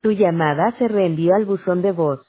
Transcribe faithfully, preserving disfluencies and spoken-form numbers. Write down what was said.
Tu llamada se reenvió al buzón de voz.